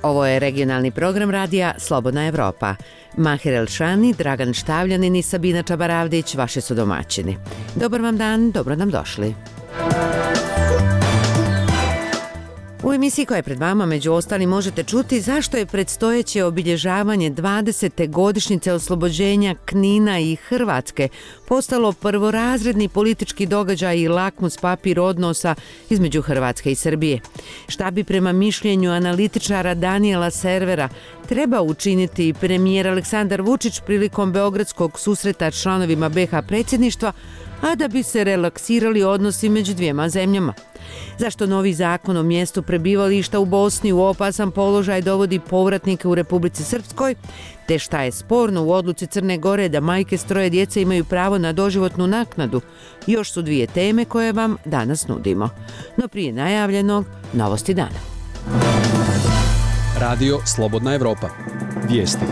Ovo je regionalni program radija Slobodna Evropa. Mahir Elšani, Dragan Štavljanin i Sabina Čabaravdić vaši su domaćini. Dobar vam dan, dobro nam došli. U emisiji koja je pred vama među ostalim možete čuti zašto je predstojeće obilježavanje 20. godišnjice oslobođenja Knina i Hrvatske postalo prvorazredni politički događaj i lakmus papir odnosa između Hrvatske i Srbije. Šta bi prema mišljenju analitičara Danijela Servera trebao učiniti premijer Aleksandar Vučić prilikom beogradskog susreta članovima BiH predsjedništva, a da bi se relaksirali odnosi među dvijema zemljama? Zašto novi zakon o mjestu prebivališta u Bosni u opasan položaj dovodi povratnike u Republici Srpskoj, te šta je sporno u odluci Crne Gore da majke s 3 djece imaju pravo na doživotnu naknadu, još su 2 teme koje vam danas nudimo. No prije najavljenog, novosti dana. Radio Slobodna Evropa. Vijesti.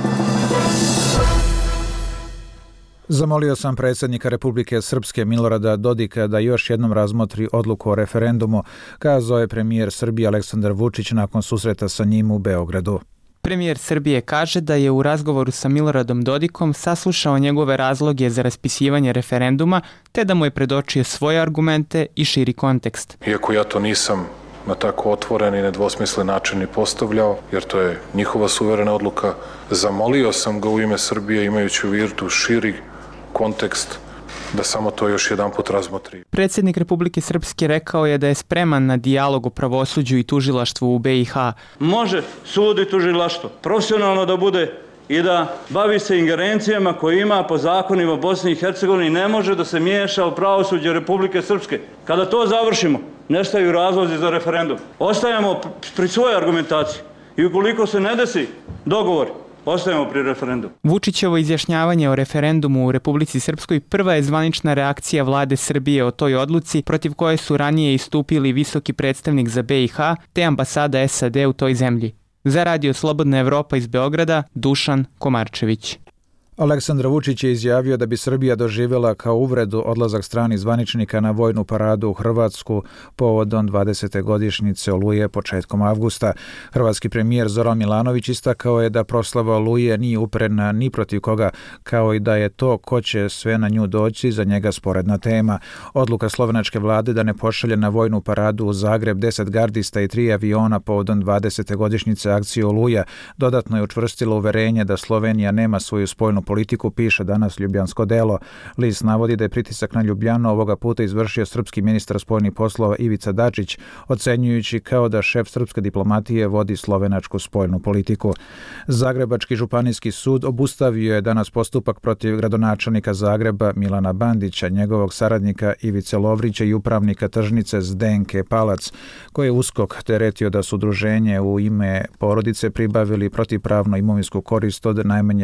Zamolio sam predsjednika Republike Srpske Milorada Dodika da još jednom razmotri odluku o referendumu, kazao je premijer Srbije Aleksandar Vučić nakon susreta sa njim u Beogradu. Premijer Srbije kaže da je u razgovoru sa Miloradom Dodikom saslušao njegove razloge za raspisivanje referenduma, te da mu je predočio svoje argumente i širi kontekst. Iako ja to nisam na tako otvoren i nedvosmislen način ni postavljao, jer to je njihova suverena odluka, zamolio sam ga u ime Srbije, imajući u vidu širi kontekst, da samo to još jedan put razmotri. Predsjednik Republike Srpske rekao je da je spreman na dijalog o pravosuđu i tužilaštvu u BiH. Može sud i tužilaštvo profesionalno da bude i da bavi se ingerencijama koje ima po zakonima Bosne i Hercegovine i ne može da se miješa u pravosuđe Republike Srpske. Kada to završimo, nestaju razlozi za referendum. Ostajemo pri svojoj argumentaciji i ukoliko se ne desi dogovor, ostajemo pri referendumu. Vučićevo izjašnjavanje o referendumu u Republici Srpskoj prva je zvanična reakcija vlade Srbije o toj odluci, protiv koje su ranije istupili visoki predstavnik za BiH te ambasada SAD u toj zemlji. Za Radio Slobodna Evropa iz Beograda, Dušan Komarčević. Aleksandar Vučić je izjavio da bi Srbija doživjela kao uvredu odlazak stranih zvaničnika na vojnu paradu u Hrvatsku povodom 20. godišnjice Oluje početkom avgusta. Hrvatski premijer Zoran Milanović istakao je da proslava Oluje nije uperena ni protiv koga, kao i da je to ko će sve na nju doći za njega sporedna tema. Odluka slovenačke vlade da ne pošalje na vojnu paradu u Zagreb 10 gardista i 3 aviona povodom 20. godišnjice akcije Oluja dodatno je učvrstilo uverenje da Slovenija nema svoju spoljnu politiku, piše danas Ljubljansko delo. List navodi da je pritisak na Ljubljanu ovoga puta izvršio srpski ministar spoljnih poslova Ivica Dačić, ocenjujući kao da šef srpske diplomatije vodi slovenačku spoljnu politiku. Zagrebački županijski sud obustavio je danas postupak protiv gradonačelnika Zagreba Milana Bandića, njegovog saradnika Ivice Lovrića i upravnika tržnice Zdenke Palac, koje je USKOK teretio da su udruženje u ime porodice pribavili protivpravno imovinsku korist od najmanje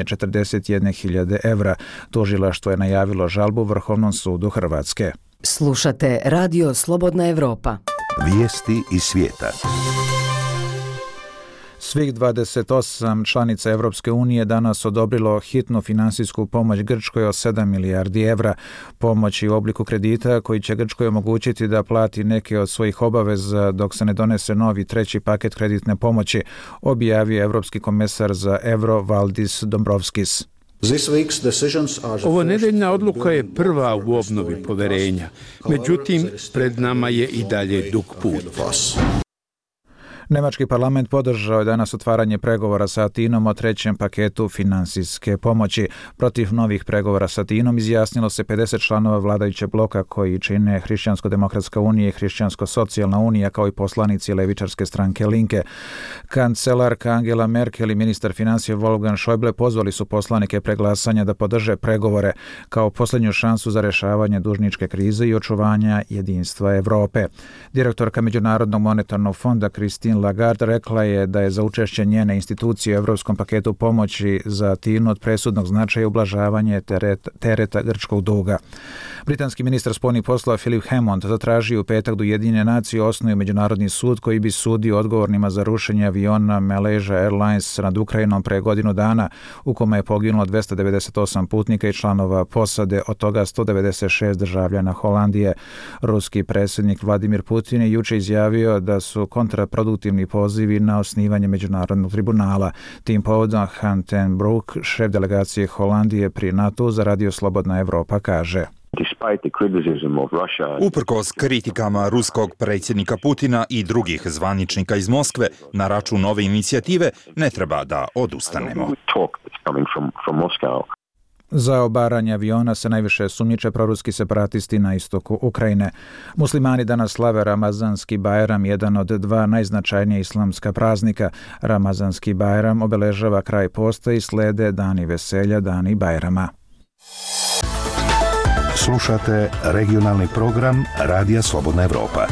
41.000 evra. Tužilaštvo je najavilo žalbu Vrhovnom sudu Hrvatske. Slušate Radio Slobodna Evropa. Vijesti iz svijeta. Svih 28 članica Evropske unije danas odobrilo hitnu finansijsku pomoć Grčkoj od 7 milijardi evra. Pomoći u obliku kredita koji će Grčkoj omogućiti da plati neke od svojih obaveza dok se ne donese novi 3. paket kreditne pomoći, objavio Evropski komesar za euro Valdis Dombrovskis. Ovo nedeljna odluka je prva u obnovi poverenja. Međutim, pred nama je i dalje dug put. Nemački parlament podržao je danas otvaranje pregovora sa Atinom o 3. paketu finansijske pomoći. Protiv novih pregovora sa Atinom izjasnilo se 50 članova vladajućeg bloka koji čine Hrišćansko-demokratska unija i Hrišćansko-socijalna unija kao i poslanici levičarske stranke Linke. Kancelarka Angela Merkel i ministar financija Wolfgang Schäuble pozvali su poslanike pre glasanja da podrže pregovore kao posljednju šansu za rješavanje dužničke krize i očuvanja jedinstva Evrope. Direktorka Međunarodnog monetarnog fonda Christine Lagarde rekla je da je za učešće njene institucije u Evropskom paketu pomoći za Atinu od presudnog značaja ublažavanje tereta grčkog duga. Britanski ministar spoljnih poslova Philip Hammond zatražio u petak da Ujedinjene nacije osnuju međunarodni sud koji bi sudio odgovornima za rušenje aviona Malaysia Airlines nad Ukrajinom pre godinu dana, u kome je poginulo 298 putnika i članova posade, od toga 196 državljana Holandije. Ruski predsjednik Vladimir Putin je juče izjavio da su kontraproduktivni legitimni pozivi na osnivanje međunarodnog tribunala. Tim povodom Han ten Broek, šef delegacije Holandije pri NATO za Radio Slobodna Evropa, kaže: Uprkos kritikama ruskog predsjednika Putina i drugih zvaničnika iz Moskve na račun ove inicijative, ne treba da odustanemo. Za obaranje aviona se najviše sumnjiče proruski separatisti na istoku Ukrajine. Muslimani danas slave Ramazanski Bajram, jedan od dva najznačajnija islamska praznika. Ramazanski Bajram obeležava kraj posta i slede dani veselja, dani Bajrama. Slušate regionalni program Radija Slobodna Evropa.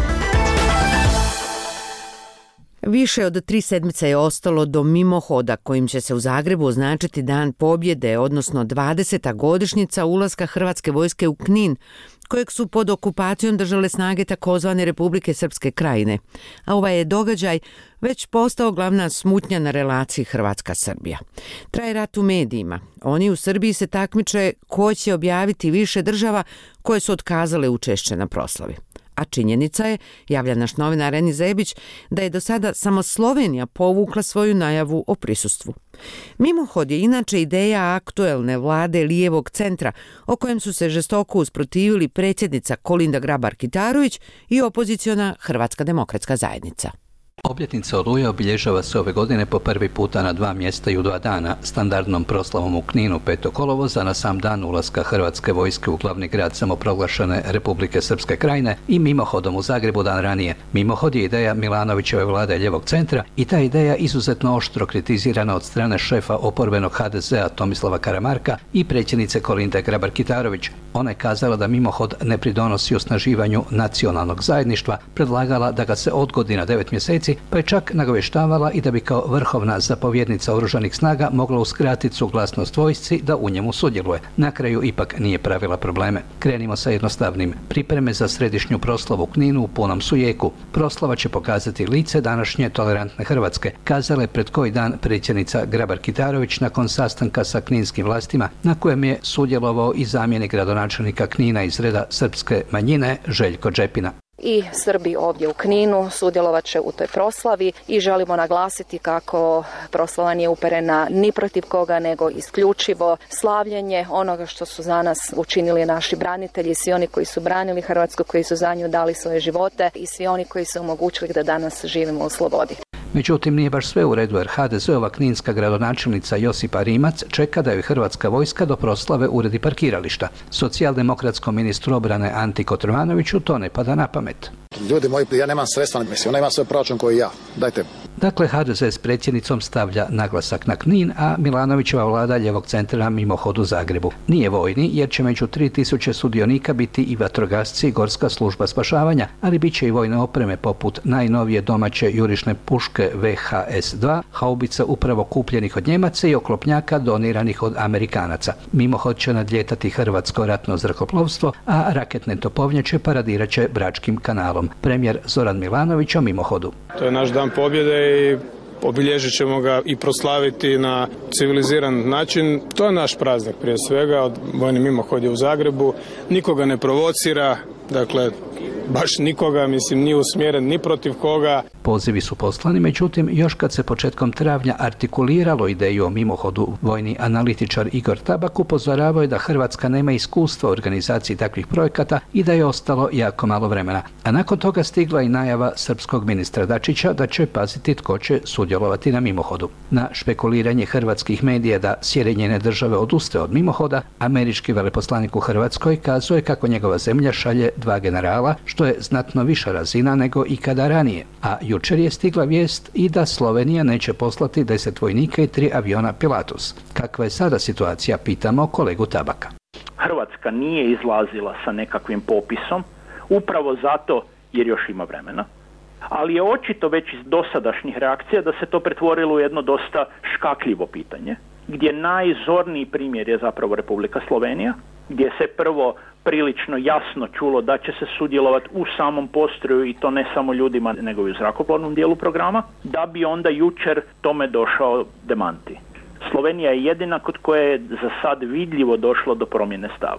Više od 3 sedmice je ostalo do mimohoda kojim će se u Zagrebu označiti Dan pobjede, odnosno 20. godišnjica ulaska Hrvatske vojske u Knin, kojeg su pod okupacijom držale snage takozvane Republike Srpske Krajine. A ovaj je događaj već postao glavna smutnja na relaciji Hrvatska-Srbija. Traje rat u medijima. Oni u Srbiji se takmiče ko će objaviti više država koje su otkazale učešće na proslavi. A činjenica je, javlja naš novinar Eni Zebić, da je do sada samo Slovenija povukla svoju najavu o prisustvu. Mimohod je inače ideja aktuelne vlade lijevog centra, o kojem su se žestoko usprotivili predsjednica Kolinda Grabar-Kitarović i opoziciona Hrvatska demokratska zajednica. Obljetnica Oluje obilježava se ove godine po prvi puta na 2 mjesta i u 2 dana, standardnom proslavom u Kninu 5. kolovoza na sam dan ulaska Hrvatske vojske u glavni grad samoproglašene Republike Srpske Krajine i mimohodom u Zagrebu dan ranije. Mimohod je ideja Milanovićeve vlade lijevog centra i ta ideja izuzetno oštro kritizirana od strane šefa oporbenog HDZ-a Tomislava Karamarka i predsjednice Kolinde Grabar-Kitarović. Ona je kazala da mimohod ne pridonosi osnaživanju nacionalnog zajedništva, predlagala da ga se odgodi na 9 mjeseci, pa je čak nagovještavala i da bi kao vrhovna zapovjednica oružanih snaga mogla uskratiti suglasnost vojsci da u njemu sudjeluje. Na kraju ipak nije pravila probleme. Krenimo sa jednostavnim. Pripreme za središnju proslavu u Kninu u punom su jeku. Proslava će pokazati lice današnje tolerantne Hrvatske, kazala je pred koji dan predsjednica Grabar-Kitarović nakon sastanka sa kninskim vlastima, na kojem je sudjelovao i zamjenik gradonačelnika Knina iz reda srpske manjine Željko Džepina. I Srbi ovdje u Kninu sudjelovat će u toj proslavi i želimo naglasiti kako proslava nije uperena ni protiv koga, nego isključivo slavljenje onoga što su za nas učinili naši branitelji, svi oni koji su branili Hrvatsku, koji su za nju dali svoje živote i svi oni koji su omogućili da danas živimo u slobodi. Međutim, nije baš sve u redu jer HDZ-ova kninska gradonačelnica Josipa Rimac čeka da joj Hrvatska vojska do proslave uredi parkirališta. Socijaldemokratskom ministru obrane Anti Kotromanoviću to ne pada na pamet. Ljudi moji, ja nemam sredstva, ona ima svoj proračun koji ja. Dajte. Dakle, HDZ s predsjednicom stavlja naglasak na Knin, a Milanovićeva vlada lijevog centra na mimohod u Zagrebu. Nije vojni jer će među 3000 sudionika biti i vatrogasci i gorska služba spašavanja, ali bit će i vojne opreme poput najnovije domaće jurišne puške VHS-2, haubica upravo kupljenih od Njemaca i oklopnjaka doniranih od Amerikanaca. Mimohod će nadljetati hrvatsko ratno zrakoplovstvo, a raketne topovnjače paradirat će Bračkim kanalom. Premijer Zoran Milanović o mimohodu. To je naš dan pobjede i obilježit ćemo ga i proslaviti na civiliziran način. To je naš praznik prije svega, vojni mimohod je u Zagrebu, nikoga ne provocira, dakle baš nikoga, nije usmjeren ni protiv koga. Pozivi su poslani, međutim, još kad se početkom travnja artikuliralo ideju o mimohodu, vojni analitičar Igor Tabak upozoravao je da Hrvatska nema iskustva u organizaciji takvih projekata i da je ostalo jako malo vremena. A nakon toga stigla i najava srpskog ministra Dačića da će paziti tko će sudjelovati na mimohodu. Na špekuliranje hrvatskih medija da Sjedinjene Države odustaje od mimohoda, američki veleposlanik u Hrvatskoj kazuje kako njegova zemlja šalje 2 generala, što je znatno viša razina nego ikada ranije. A jučer je stigla vijest i da Slovenija neće poslati 10 vojnika i 3 aviona Pilatus. Kakva je sada situacija, pitamo kolegu Tabaka. Hrvatska nije izlazila sa nekakvim popisom, upravo zato jer još ima vremena, ali je očito već iz dosadašnjih reakcija da se to pretvorilo u jedno dosta škakljivo pitanje, gdje najzorniji primjer je zapravo Republika Slovenija, gdje se prvo prilično jasno čulo da će se sudjelovati u samom postroju i to ne samo ljudima nego i u zrakoplovnom dijelu programa, da bi onda jučer tome došao demanti. Slovenija je jedina kod koje je za sad vidljivo došlo do promjene stava.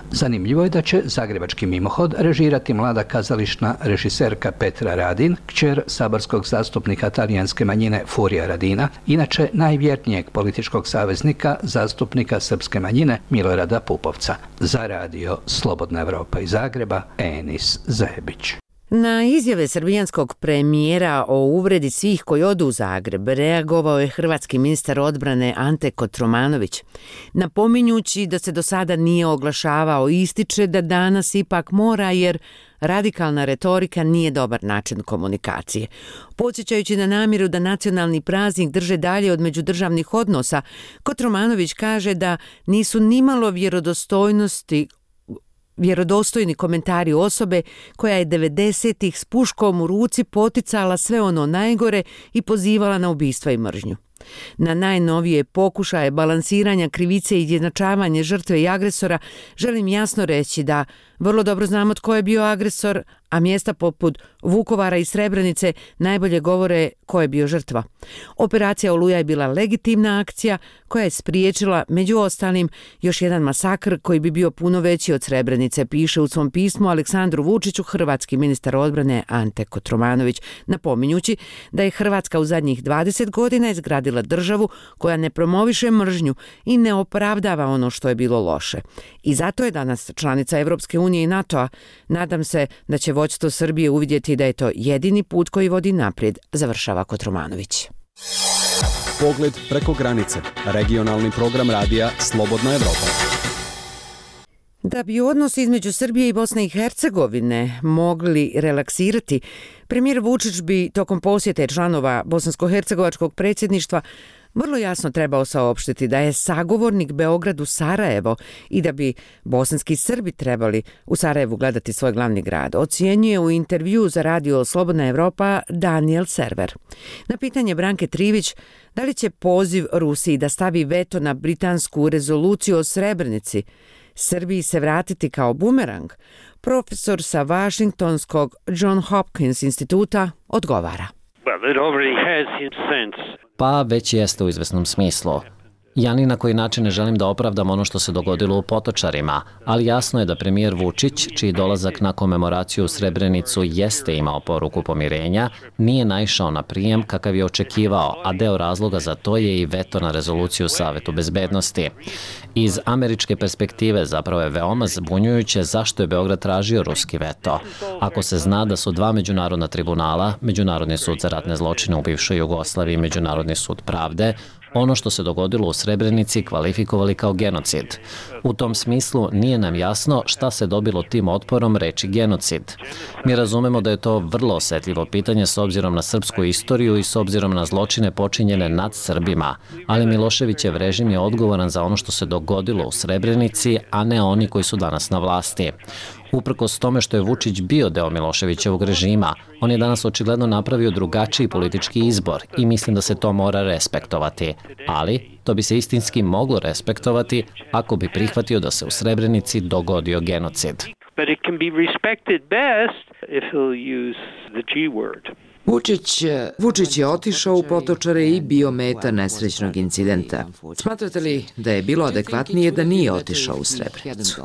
Zanimljivo je da će zagrebački mimohod režirati mlada kazališna režiserka Petra Radin, kćer saborskog zastupnika talijanske manjine Furija Radina, inače najvjernijeg političkog saveznika zastupnika srpske manjine Milorada Pupovca. Za radio Slobodna Evropa iz Zagreba, Enis Zebić. Na izjave srbijanskog premijera o uvredi svih koji odu u Zagreb reagovao je hrvatski ministar odbrane Ante Kotromanović. Napominjući da se do sada nije oglašavao, ističe da danas ipak mora jer radikalna retorika nije dobar način komunikacije. Podsjećajući na namjeru da nacionalni praznik drže dalje od međudržavnih odnosa, Kotromanović kaže da nisu nimalo vjerodostojni komentari osobe koja je 90-ih s puškom u ruci poticala sve ono najgore i pozivala na ubistva i mržnju. Na najnovije pokušaje balansiranja krivice i izjednačavanje žrtve i agresora želim jasno reći da vrlo dobro znamo tko je bio agresor, a mjesta poput Vukovara i Srebrenice najbolje govore ko je bio žrtva. Operacija Oluja je bila legitimna akcija koja je spriječila, među ostalim, još jedan masakr koji bi bio puno veći od Srebrenice, piše u svom pismu Aleksandru Vučiću hrvatski ministar odbrane Ante Kotromanović, napominjući da je Hrvatska u zadnjih 20 godina izgradila državu koja ne promoviše mržnju i ne opravdava ono što je bilo loše. I zato je danas članica Evropske unije i NATO-a. Nadam se da će vođstvo Srbije uvidjeti da je to jedini put koji vodi naprijed, završava Kotromanović. Pogled preko granice. Regionalni program radija Slobodna Evropa. Da bi odnos između Srbije i Bosne i Hercegovine mogli relaksirati, premijer Vučić bi tokom posjete članova bosansko-hercegovačkog predsjedništva vrlo jasno trebao saopštiti da je sagovornik Beogradu Sarajevo i da bi bosanski Srbi trebali u Sarajevu gledati svoj glavni grad, ocjenjuje u intervju za radio Slobodna Evropa Daniel Server. Na pitanje Branke Trivić da li će poziv Rusiji da stavi veto na britansku rezoluciju o Srebrenici Srbiji se vratiti kao bumerang, profesor sa Washingtonskog John Hopkins instituta odgovara. Pa već jeste u izvesnom smislu. Ja ni na koji način ne želim da opravdam ono što se dogodilo u Potočarima, ali jasno je da premijer Vučić, čiji dolazak na komemoraciju u Srebrenicu jeste imao poruku pomirenja, nije naišao na prijem kakav je očekivao, a deo razloga za to je i veto na rezoluciju Savetu bezbednosti. Iz američke perspektive zapravo je veoma zbunjujuće zašto je Beograd tražio ruski veto. Ako se zna da su dva međunarodna tribunala, Međunarodni sud za ratne zločine u bivšoj Jugoslaviji i Međunarodni sud pravde, ono što se dogodilo u Srebrenici kvalifikovali kao genocid. U tom smislu nije nam jasno šta se dobilo tim otporom reči genocid. Mi razumemo da je to vrlo osetljivo pitanje s obzirom na srpsku istoriju i s obzirom na zločine počinjene nad Srbima, ali Miloševićev režim je odgovoran za ono što se dogodilo u Srebrenici, a ne oni koji su danas na vlasti. Uprkos tome što je Vučić bio deo Miloševićevog režima, on je danas očigledno napravio drugačiji politički izbor i mislim da se to mora respektovati. Ali to bi se istinski moglo respektovati ako bi prihvatio da se u Srebrenici dogodio genocid. Vučić je otišao u Potočare i bio meta nesrećnog incidenta. Smatrate li da je bilo adekvatnije da nije otišao u Srebrenicu?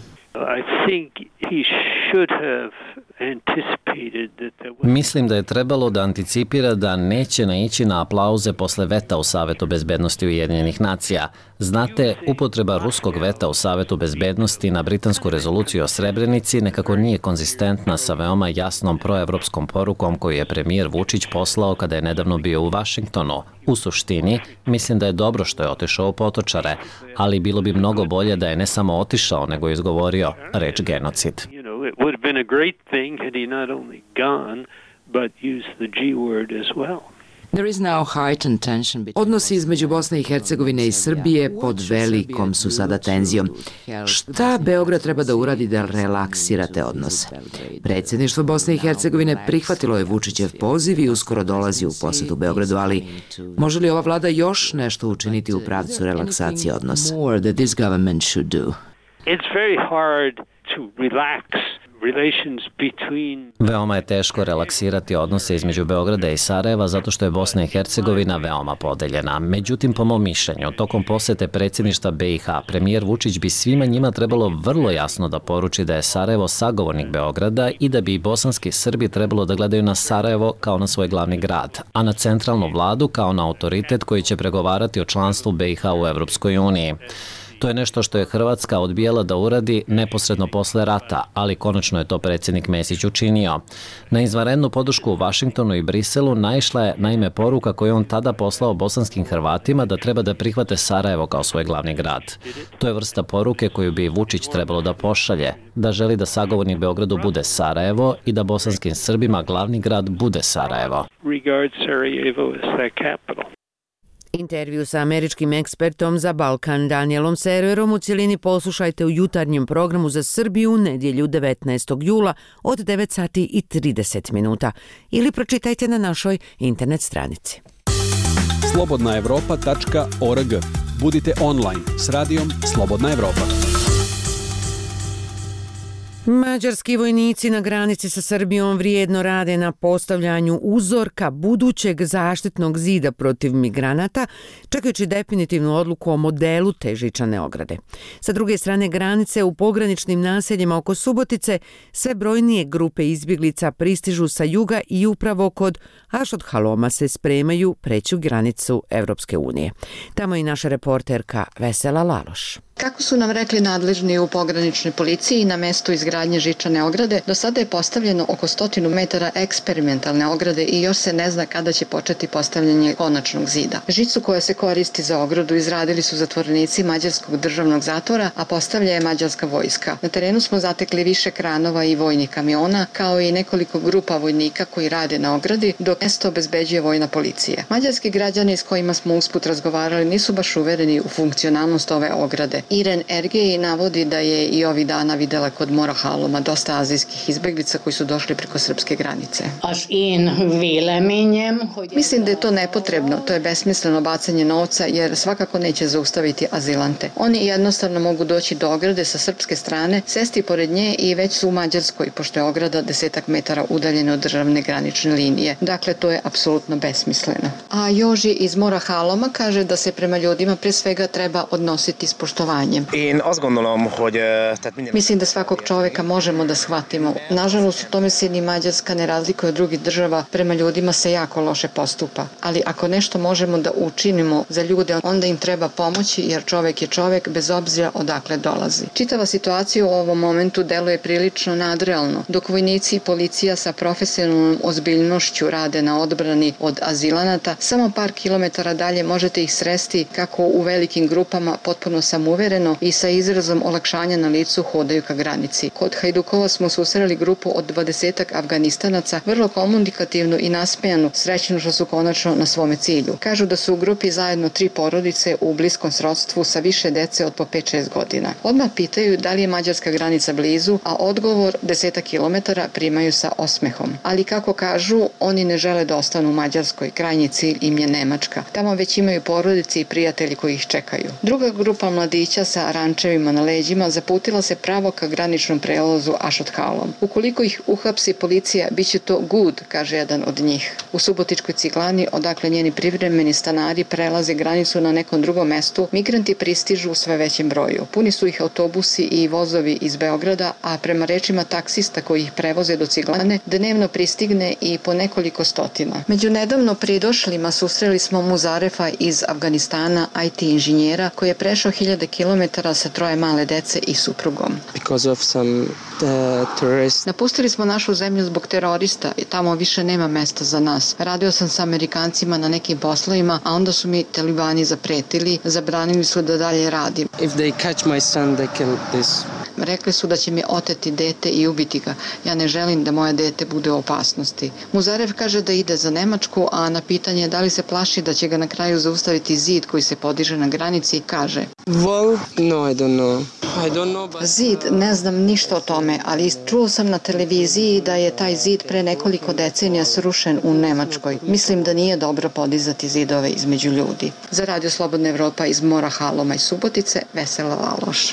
Mislim da je trebalo da anticipira da neće naići na aplauze posle veta u Savetu bezbednosti Ujedinjenih nacija. Znate, upotreba ruskog veta u Savetu bezbednosti na britansku rezoluciju o Srebrenici nekako nije konzistentna sa veoma jasnom proevropskom porukom koju je premijer Vučić poslao kada je nedavno bio u Vašingtonu. U suštini, mislim da je dobro što je otišao u Potočare, ali bilo bi mnogo bolje da je ne samo otišao, nego je izgovorio reč genocid. Odnosi između Bosne i Hercegovine i Srbije pod velikom su sada tenzijom. Šta Beograd treba da uradi da relaksira te odnose? Predsjedništvo Bosne i Hercegovine prihvatilo je Vučićev poziv i uskoro dolazi u posjetu Beogradu, ali može li ova vlada još nešto učiniti u pravcu relaksacije odnosa? Veoma je teško relaksirati odnose između Beograda i Sarajeva zato što je Bosna i Hercegovina veoma podeljena. Međutim, po mom mišljenju, tokom posete predsjedništva BiH, premijer Vučić bi svima njima trebalo vrlo jasno da poruči da je Sarajevo sagovornik Beograda i da bi i bosanski Srbi trebalo da gledaju na Sarajevo kao na svoj glavni grad, a na centralnu vladu kao na autoritet koji će pregovarati o članstvu BiH u Evropskoj uniji. To je nešto što je Hrvatska odbijala da uradi neposredno posle rata, ali konačno je to predsjednik Mesić učinio. Na izvanrednu podršku u Vašingtonu i Briselu naišla je naime poruka koju on tada poslao bosanskim Hrvatima da treba da prihvate Sarajevo kao svoj glavni grad. To je vrsta poruke koju bi Vučić trebalo da pošalje, da želi da sagovornik Beogradu bude Sarajevo i da bosanskim Srbima glavni grad bude Sarajevo. Intervju sa američkim ekspertom za Balkan Danielom Serverom u cjelini poslušajte u jutarnjem programu za Srbiju nedjelju 19. jula od 9 sati i 30 minuta ili pročitajte na našoj internet stranici. slobodnaevropa.org. Budite online s radijom Slobodna Evropa. Mađarski vojnici na granici sa Srbijom vrijedno rade na postavljanju uzorka budućeg zaštitnog zida protiv migranata, čekajući definitivnu odluku o modelu te žičane ograde. Sa druge strane granice, u pograničnim naseljima oko Subotice, sve brojnije grupe izbjeglica pristižu sa juga i upravo kod Ašodhaloma se spremaju preći granicu Evropske unije. Tamo je i naša reporterka Vesela Laloš. Kako su nam rekli nadležni u pograničnoj policiji, na mestu izgradnje žičane ograde do sada je postavljeno oko 100 metara eksperimentalne ograde i još se ne zna kada će početi postavljanje konačnog zida. Žicu koja se koristi za ogradu izradili su zatvorenici Mađarskog državnog zatvora, a postavlja je mađarska vojska. Na terenu smo zatekli više kranova i vojnih kamiona, kao i nekoliko grupa vojnika koji rade na ogradi, dok mesto obezbeđuje vojna policija. Mađarski građani s kojima smo usput razgovarali nisu baš uvereni u funkcionalnost ove ograde. Iren Ergej navodi da je i ovih dana videla kod Morahaloma dosta azijskih izbeglica koji su došli preko srpske granice. Mislim da je to nepotrebno, to je besmisleno bacanje novca jer svakako neće zaustaviti azilante. Oni jednostavno mogu doći do ograde sa srpske strane, sesti pored nje i već su u Mađarskoj, pošto je ograda 10 metara udaljena od državne granične linije. Dakle, to je apsolutno besmisleno. A Joži iz Morahaloma kaže da se prema ljudima pre svega treba odnositi s poštovanjem. Mislim da svakog čoveka možemo da shvatimo. Nažalost, u tome se ni Mađarska ne razlikuje od drugih država, prema ljudima se jako loše postupa. Ali ako nešto možemo da učinimo za ljude, onda im treba pomoći jer čovek je čovek bez obzira odakle dolazi. Čitava situacija u ovom momentu deluje prilično nadrealno. Dok vojnici i policija sa profesionalnom ozbiljnošću rade na odbrani od azilanata, samo par kilometara dalje možete ih sresti kako u velikim grupama potpuno samouvereno i sa izrazom olakšanja na licu hodaju ka granici. Kod Hajdukova smo susreli grupu od 20 Afganistanaca, vrlo komunikativnu i nasmejanu, srećno što su konačno na svome cilju. Kažu da su u grupi zajedno 3 porodice u bliskom srodstvu sa više dece od po 5-6 godina. Odmah pitaju da li je mađarska granica blizu, a odgovor 10 kilometara primaju sa osmehom. Ali kako kažu, oni ne žele da ostanu u Mađarskoj, krajnji cilj im je Nemačka. Tamo već imaju porodice i prijatelji koji ih čekaju. Druga grupa mladića sa rančevima na leđima zaputila se pravo ka graničnom prelazu Ašodhalom. Ukoliko ih uhapsi policija, bit će to good, kaže jedan od njih. U Subotičkoj Ciglani, odakle njeni privremeni stanari prelaze granicu na nekom drugom mestu, migranti pristižu u sve većem broju. Puni su ih autobusi i vozovi iz Beograda, a prema rečima taksista koji ih prevoze do Ciglane, dnevno pristigne i po nekoliko stotina. Među nedavno pridošlima susreli smo Muzarefa iz Afganistana, IT inženjera, koji je prešao 1000 kilometara sa 3 male dece i suprugom. Napustili smo našu zemlju zbog terorista i tamo više nema mesta za nas. Radio sam sa Amerikancima na nekim poslovima, a onda su mi talibani zapretili, zabranili su da dalje radim. Rekli su da će mi oteti dete i ubiti ga. Ja ne želim da moje dete bude u opasnosti. Muzarev kaže da ide za Nemačku, a na pitanje da li se plaši da će ga na kraju zaustaviti zid koji se podiže na granici, kaže: Zid, ne znam ništa o tome, ali čuo sam na televiziji da je taj zid pre nekoliko decenija srušen u Nemačkoj. Mislim da nije dobro podizati zidove između ljudi. Za Radio Slobodna Evropa iz Morahaloma i Subotice, Vesela Laloš.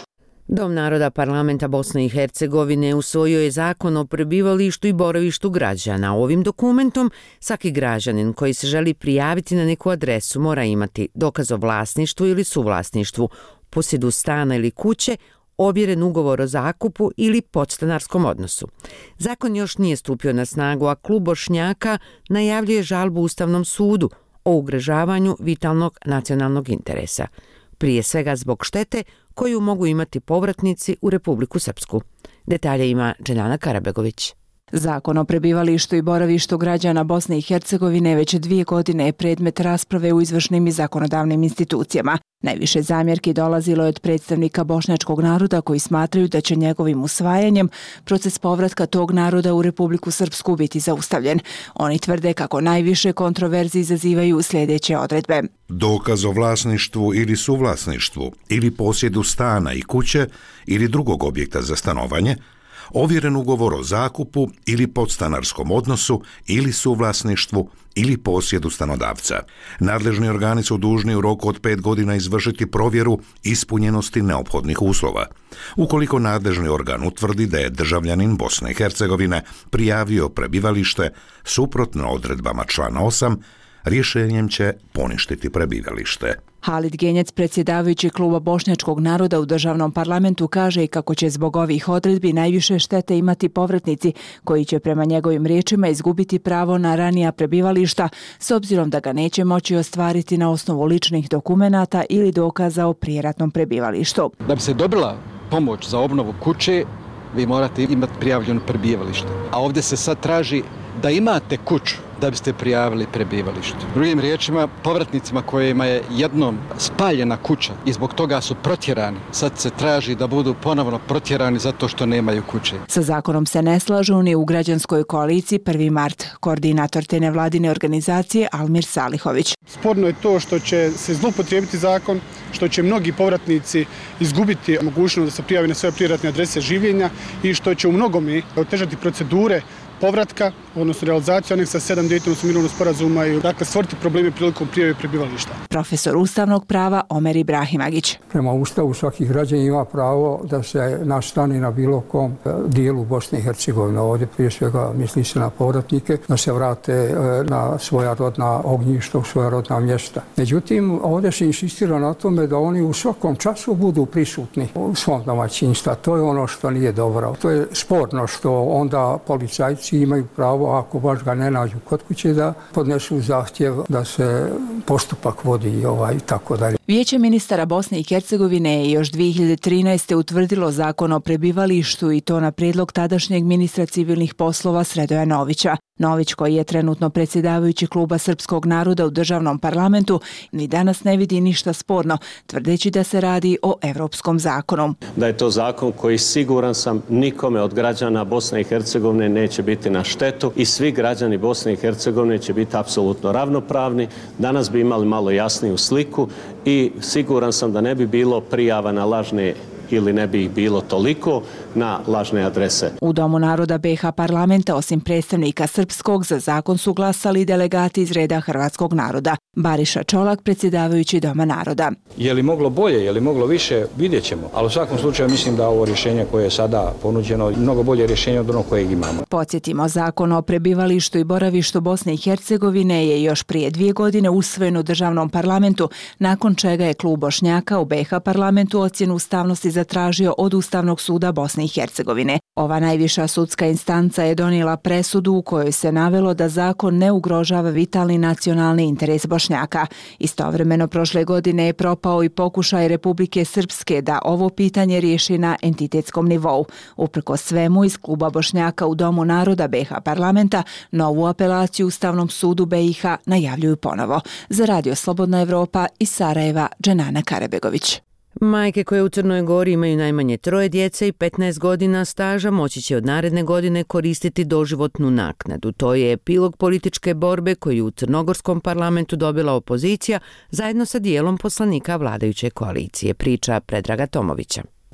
Dom naroda parlamenta Bosne i Hercegovine usvojio je zakon o prebivalištu i boravištu građana. Ovim dokumentom svaki građanin koji se želi prijaviti na neku adresu mora imati dokaz o vlasništvu ili suvlasništvu, posjedu stana ili kuće, ovjeren ugovor o zakupu ili podstanarskom odnosu. Zakon još nije stupio na snagu, a klub Bošnjaka najavljuje žalbu Ustavnom sudu o ugrožavanju vitalnog nacionalnog interesa. Prije svega zbog štete koju mogu imati povratnici u Republiku Srpsku. Detalje ima Dženana Karabegović. Zakon o prebivalištu i boravištu građana Bosne i Hercegovine već 2 godine je predmet rasprave u izvršnim i zakonodavnim institucijama. Najviše zamjerki dolazilo je od predstavnika bošnjačkog naroda koji smatraju da će njegovim usvajanjem proces povratka tog naroda u Republiku Srpsku biti zaustavljen. Oni tvrde kako najviše kontroverzi izazivaju sljedeće odredbe. Dokaz o vlasništvu ili suvlasništvu ili posjedu stana i kuće ili drugog objekta za stanovanje, ovjeren ugovor o zakupu ili podstanarskom odnosu ili suvlasništvu ili posjedu stanodavca. Nadležni organi su dužni u roku od 5 godina izvršiti provjeru ispunjenosti neophodnih uslova. Ukoliko nadležni organ utvrdi da je državljanin Bosne i Hercegovine prijavio prebivalište suprotno odredbama člana 8, rješenjem će poništiti prebivalište. Halid Genjec, predsjedavajući kluba bošnjačkog naroda u državnom parlamentu, kaže i kako će zbog ovih odredbi najviše štete imati povratnici koji će prema njegovim riječima izgubiti pravo na ranija prebivališta s obzirom da ga neće moći ostvariti na osnovu ličnih dokumenata ili dokaza o prijeratnom prebivalištu. Da bi se dobila pomoć za obnovu kuće, vi morate imati prijavljeno prebivalište. A ovdje se sad traži da imate kuću da biste prijavili prebivalište. Drugim riječima, povratnicima kojima je jednom spaljena kuća i zbog toga su protjerani, sad se traži da budu ponovno protjerani zato što nemaju kuće. Sa zakonom se ne slažu ni u građanskoj koaliciji 1. mart, koordinator te nevladine organizacije Almir Salihović. Sporno je to što će se zloupotrijebiti zakon, što će mnogi povratnici izgubiti mogućnost da se prijave na svoje prijeratne adrese življenja i što će u mnogome otežati procedure povratka, odnosno realizaciju aneksa 7 Dejtonskog mirovnog sporazuma i dakle stvoriti probleme prilikom prijave prebivališta. Profesor ustavnog prava Omer Ibrahimagić. Prema Ustavu svaki građanin ima pravo da se nastani na bilo kom dijelu Bosne i Hercegovine. Ovdje prije svega misli se na povratnike, da se vrate na svoja rodna ognjišta, svoja rodna mjesta. Međutim, ovdje se insistira na tome da oni u svakom času budu prisutni u svom domaćinstvu. To je ono što nije dobro. To je sporno što onda policajci imaju pravo, ako baš ga ne nađu kod kuće, da podnesu zahtjev da se postupak vodi i tako dalje. Vijeće ministara Bosne i Hercegovine je još 2013. utvrdilo zakon o prebivalištu i to na prijedlog tadašnjeg ministra civilnih poslova Sredoja Novića. Nović, koji je trenutno predsjedavajući kluba srpskog naroda u državnom parlamentu, ni danas ne vidi ništa sporno, tvrdeći da se radi o evropskom zakonu. Da je to zakon koji, siguran sam, nikome od građana Bosne i Hercegovine neće biti na štetu i svi građani Bosne i Hercegovine će biti apsolutno ravnopravni. Danas bi imali malo jasniju sliku i siguran sam da ne bi bilo prijava na lažne ili ne bi ih bilo toliko na lažne adrese. U Domu naroda BiH parlamenta, osim predstavnika srpskog, za zakon su glasali delegati iz reda hrvatskog naroda. Bariša Čolak, predsjedavajući Doma naroda. Je li moglo bolje, je li moglo više, vidjet ćemo. Ali u svakom slučaju mislim da ovo rješenje koje je sada ponuđeno mnogo bolje rješenje od onog kojeg imamo. Podsjetimo, zakon o prebivalištu i boravištu Bosne i Hercegovine je još prije 2 godine usvojen u državnom parlamentu, nakon čega je klub Bošnjaka u BiH parlamentu ocjenu ustavnosti zatražio od Ustavnog suda Bosne i Hercegovine. Ova najviša sudska instanca je donijela presudu u kojoj se navelo da zakon ne ugrožava vitalni nacionalni interes Bošnjaka. Istovremeno prošle godine je propao i pokušaj Republike Srpske da ovo pitanje riješi na entitetskom nivou. Uprkos svemu, iz kluba Bošnjaka u Domu naroda BiH parlamenta novu apelaciju Ustavnom sudu BiH najavljuju ponovo. Za Radio Slobodna Evropa iz Sarajeva, Dženana Karabegović. Majke koje u Crnoj Gori imaju najmanje 3 djece i 15 godina staža moći će od naredne godine koristiti doživotnu naknadu. To je epilog političke borbe koju u crnogorskom parlamentu dobila opozicija zajedno sa dijelom poslanika vladajuće koalicije, priča Predraga Tomovića.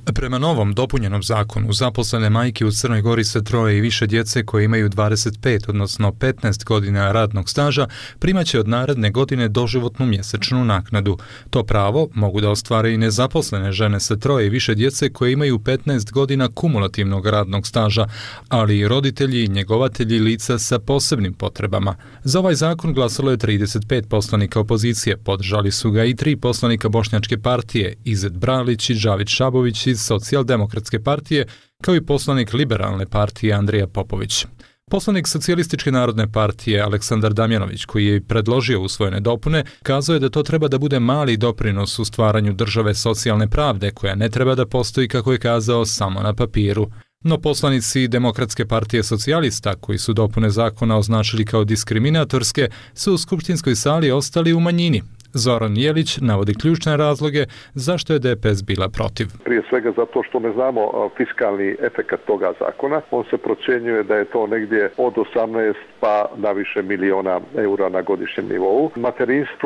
Prema novom dopunjenom zakonu, zaposlene majke u Crnoj Gori sa 3 i više djece koje imaju 25, odnosno 15 godina radnog staža, primaće od naredne godine doživotnu mjesečnu naknadu. To pravo mogu da ostvare i nezaposlene žene sa 3 i više djece koje imaju 15 godina kumulativnog radnog staža, ali i roditelji i njegovatelji lica sa posebnim potrebama. Za ovaj zakon glasalo je 35 poslanika opozicije, podržali su ga i 3 poslanika Bošnjačke partije, Izet Bralić i Džavid Šabović iz Socijaldemokratske partije, kao i poslanik Liberalne partije Andrija Popović. Poslanik Socijalističke narodne partije Aleksandar Damjanović, koji je predložio usvojene dopune, kazao je da to treba da bude mali doprinos u stvaranju države socijalne pravde, koja ne treba da postoji, kako je kazao, samo na papiru. No poslanici Demokratske partije socijalista, koji su dopune zakona označili kao diskriminatorske, su u skupštinskoj sali ostali u manjini. Zoran Jelić navodi ključne razloge zašto je DPS bila protiv. Prije svega zato što ne znamo fiskalni efekat toga zakona. On se procjenjuje da je to negdje od 18 pa na više miliona eura na godišnjem nivou. Materinstvo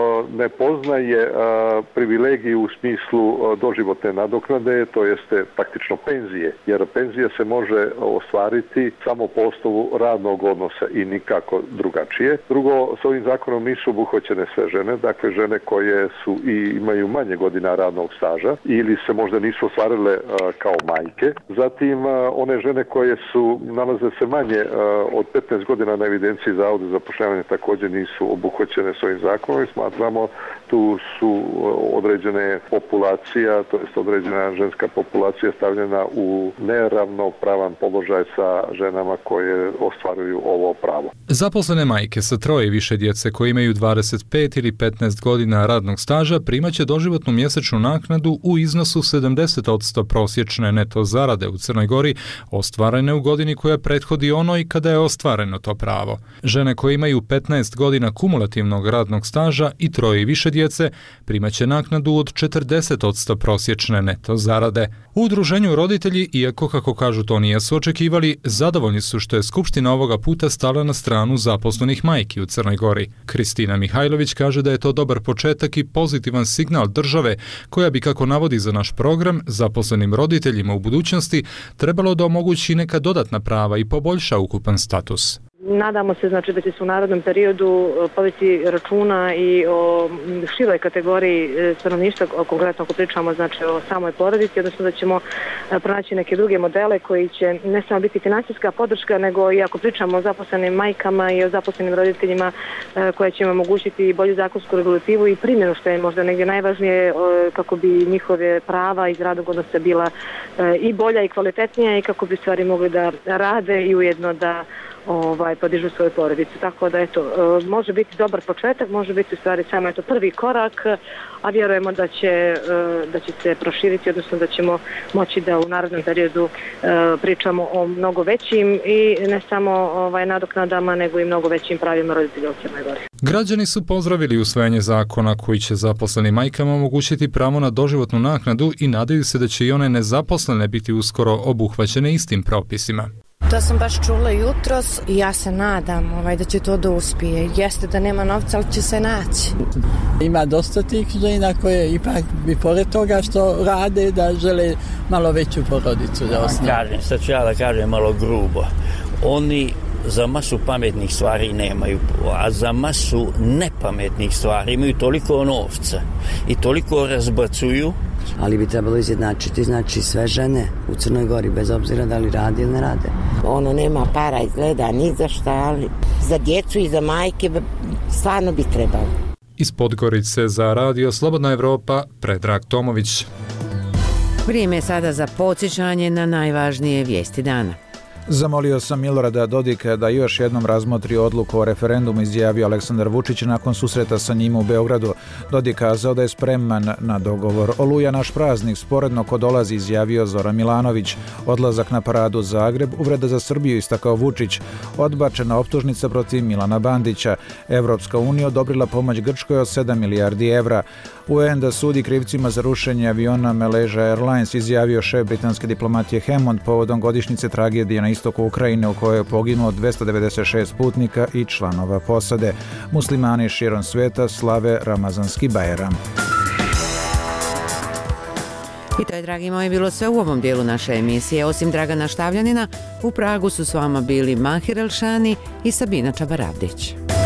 ne poznaje privilegiju u smislu doživotne nadoknade, to jeste praktično penzije, jer penzija se može ostvariti samo po osnovu radnog odnosa i nikako drugačije. Drugo, s ovim zakonom nisu obuhvaćene sve žene, dakle žene koje su i imaju manje godina radnog staža ili se možda nisu ostvarile kao majke. Zatim one žene koje su nalaze se manje od 15 godina na evidenciji Zavoda za zapošljavanje također nisu obuhvaćene s ovim zakonom i smatramo tu su određene populacija, to jest određena ženska populacija stavljena u neravnopravan položaj sa ženama koje ostvaruju ovo pravo. Zaposlene majke sa 3 i više djece koje imaju 25 ili 15 godina radnog staža primaće doživotnu mjesečnu naknadu u iznosu 70% prosječne neto zarade u Crnoj Gori, ostvarene u godini koja prethodi onoj kada je ostvareno to pravo. Žene koje imaju 15 godina kumulativnog radnog staža i 3 i više djece primaće naknadu od 40% prosječne neto zarade. U udruženju roditelji, iako kako kažu to nisu očekivali, zadovoljni su što je Skupština ovoga puta stala na stranu zaposlenih majki u Crnoj Gori. Kristina Mihajlović kaže da je to dobar početak i pozitivan signal države koja bi, kako navodi za naš program, zaposlenim roditeljima u budućnosti trebalo da omogući neka dodatna prava i poboljša ukupan status. Nadamo se znači da će se u narednom periodu povesti računa i o široj kategoriji stanovništva, konkretno ako pričamo znači o samoj porodici, odnosno da ćemo pronaći neke druge modele koji će ne samo biti finansijska podrška, nego i ako pričamo o zaposlenim majkama i o zaposlenim roditeljima koje će im omogućiti bolju zakonsku regulativu i primjenu, što je možda negdje najvažnije kako bi njihove prava iz radnog odnosa bila i bolja i kvalitetnija i kako bi stvari mogli da rade i ujedno da podižu svoju porodicu. Tako da eto, može biti dobar početak, može biti u stvari samo prvi korak, a vjerujemo da će se proširiti, odnosno da ćemo moći da u narednom periodu pričamo o mnogo većim i ne samo nadoknadama, nego i mnogo većim pravima roditelja u Crnoj Gori. Građani su pozdravili usvajanje zakona koji će zaposlenim majkama omogućiti pravo na doživotnu naknadu i nadaju se da će i one nezaposlene biti uskoro obuhvaćene istim propisima. To sam baš čula jutros i ja se nadam da će to da uspije. Jeste da nema novca, ali će se naći. Ima dosta tih žena koje ipak bi pored toga što rade da žele malo veću porodicu da osnove. Sad ću ja da kažem malo grubo. Oni za masu pametnih stvari nemaju, a za masu nepametnih stvari imaju toliko novca i toliko razbacuju. Ali bi trebalo izjednačiti, znači sve žene u Crnoj Gori, bez obzira da li rade ili ne rade. Ono nema para izgleda ni za šta, ali za djecu i za majke stvarno bi trebalo. Iz Podgorice za Radio Slobodna Evropa, Predrag Tomović. Vrijeme je sada za podsjećanje na najvažnije vijesti dana. Zamolio sam Milorada Dodika da još jednom razmotri odluku o referendumu, izjavio Aleksandar Vučić nakon susreta sa njim u Beogradu. Dodik kazao da je spreman na dogovor. Oluja naš praznik, sporedno ko dolazi, izjavio Zoran Milanović. Odlazak na paradu Zagreb, uvreda za Srbiju, istakao Vučić. Odbačena optužnica protiv Milana Bandića. Evropska unija odobrila pomoć Grčkoj od 7 milijardi evra. UN da sudi krivcima za rušenje aviona Malaysia Airlines, izjavio šef britanske diplomatije Hammond povodom godišnjice tragedije na istoku Ukrajine u kojoj je poginulo 296 putnika i članova posade. Muslimani širom svijeta slave Ramazanski Bajram. I to je, dragi moji, bilo sve u ovom dijelu naše emisije. Osim Dragana Štavljanina, u Pragu su s vama bili Mahir Elšani i Sabina Čabaravdić.